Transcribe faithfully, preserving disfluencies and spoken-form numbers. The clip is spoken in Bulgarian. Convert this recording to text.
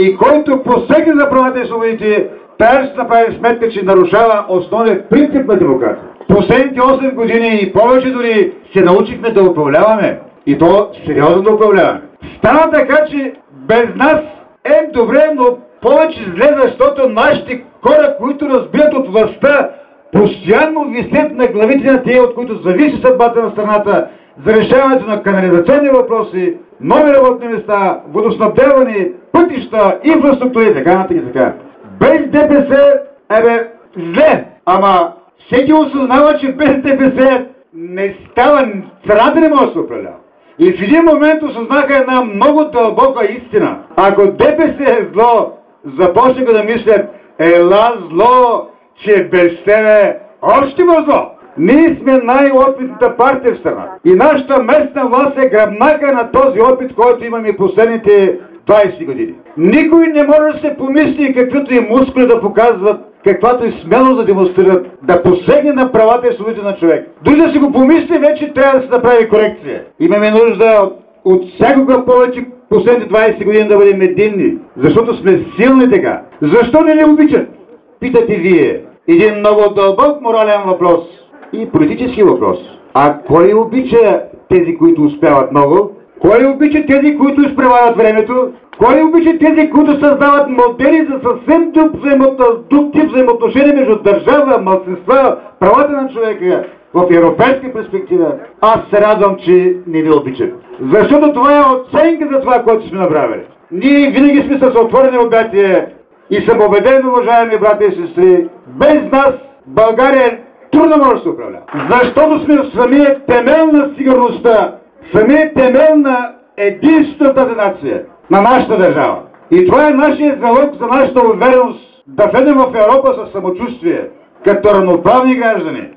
И който посегне за правата и свободите, трябва да се направи сметка, че нарушава основният принцип на демокрация. Последните осем години и повече дори се научихме да управляваме. И то сериозно да управляваме. Стана така, че без нас е добре, но повече зле, защото нашите хора, които разбират от властта, постоянно висят на главите на тия, от които зависи съдбата на страната, за решаването на канализационни въпроси, нови работни места, водоснабдяване, пътища, инфраструктури и така нататък и така. Без ДПС е бе зле, ама всеки осъзнава, че без ДПС не става, страната не може да се управлява. И в един момент осъзнаха една много дълбока истина. Ако ДПС е зло, започнаха да мислят, ела зло, че без тебе още има зло. Ние сме най-опитната партия в страната. И нашата местна власт е гръбнака на този опит, който имаме последните двайсет години. Никой не може да се помисли каквито и мускули да показват, каквато и смелост да демонстрират, да посегне на правата и свободите на човек. Дори да си го помисли, вече трябва да се направи корекция. Имаме нужда от, от всякога повече последните двайсет години да бъдем единни, защото сме силни така. Защо не ни обичат? Питате вие. Един много дълбок морален въпрос и политически въпрос. А кой обича тези, които успяват много? Кой обича тези, които изпреварят времето? Кой обича тези, които създават модели за съвсем друг, друг тип взаимоотношения между държава, малцинства, правата на човека в европейска перспектива? Аз се радвам, че не ви обичат. Защото това е оценка за това, което сме направили. Ние винаги сме с отворени обятия и съм убеден, уважаеми брати и сестри, без нас България трудно може да се управлява. Защото сме в самия темел на сигурността, самия темел на единствената нация на нашата държава. И това е нашия залог за нашата увереност да влезем в Европа със самочувствие, като равноправни граждани.